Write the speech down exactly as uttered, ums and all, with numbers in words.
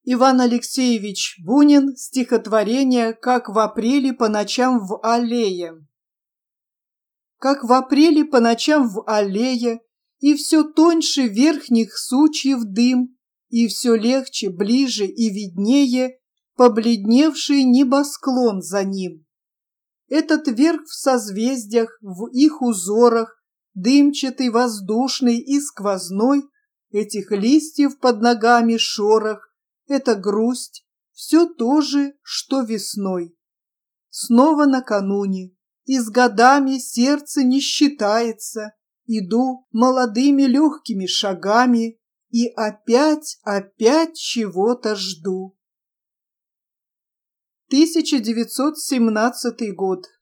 Иван Алексеевич Бунин. Стихотворение «Как в апреле по ночам в аллее». Как в апреле по ночам в аллее, и все тоньше верхних сучьев дым, и все легче, ближе и виднее побледневший небосклон за ним. Этот верх в созвездиях, в их узорах, дымчатый, воздушный и сквозной, этих листьев под ногами шорох, это грусть, все то же, что весной. Снова накануне, и с годами сердце не считается, иду молодыми легкими шагами и опять, опять чего-то жду. тысяча девятьсот семнадцатый год.